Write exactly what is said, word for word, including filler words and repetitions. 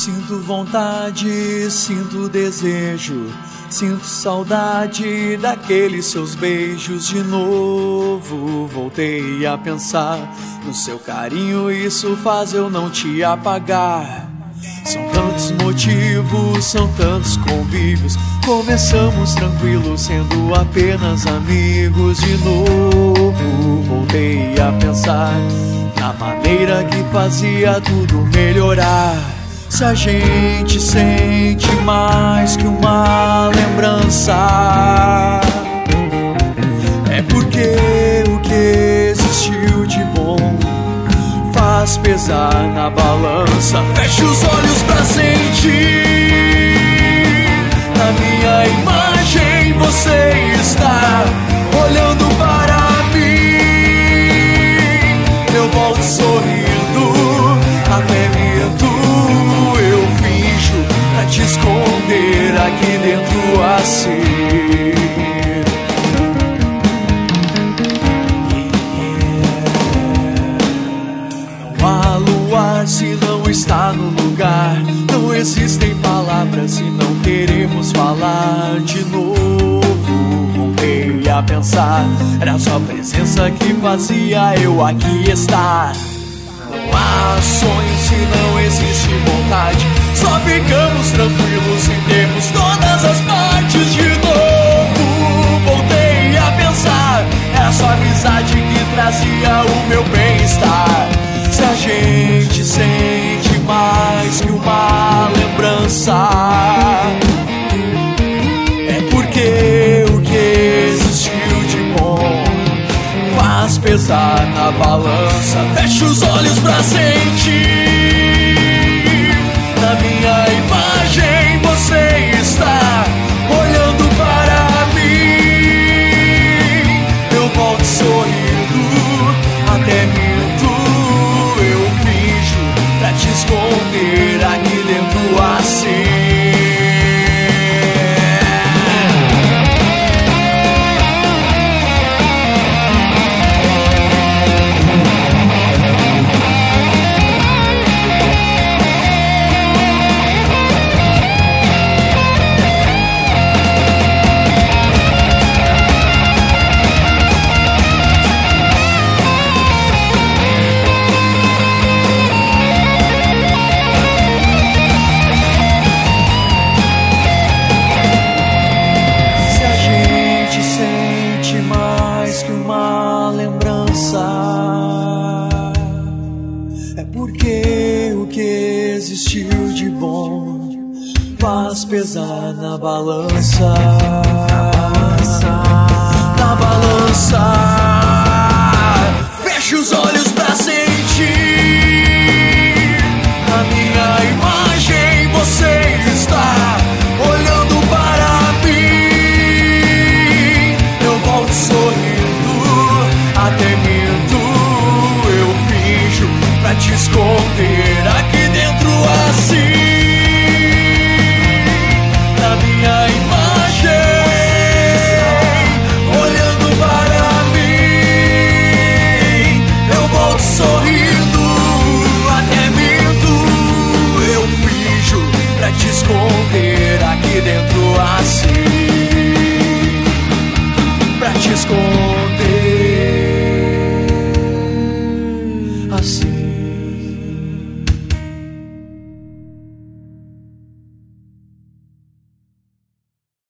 Sinto vontade, sinto desejo, sinto saudade daqueles seus beijos de novo. Voltei a pensar no seu carinho, isso faz eu não te apagar. São tantos motivos, são tantos convívios. Começamos tranquilos, sendo apenas amigos de novo. Voltei a pensar na maneira que fazia tudo melhorar. Se a gente sente mais que uma lembrança, é porque o que existiu de bom faz pesar na balança. Feche os olhos pra sentir. Na minha imagem você está olhando para mim. Eu volto sorrindo, até minto, eu finjo pra te esconder aqui dentro assim. Não há luar se não está no lugar. Não existem palavras se não queremos falar de novo. Voltei a pensar, era sua presença que fazia eu aqui estar. Não há sonho se não existe vontade. Só ficamos tranquilos e temos todas as partes de novo. Voltei a pensar, era só amizade que trazia o meu bem-estar. Se a gente sente mais que uma lembrança, é porque o que existiu de bom faz pesar na balança. Feche os olhos pra sentir. Na minha imagem você está olhando para mim. Eu volto sorrindo, até minto, eu finjo pra te esconder aqui dentro assim. É porque o que existiu de bom faz pesar na balança, na balança, na balança.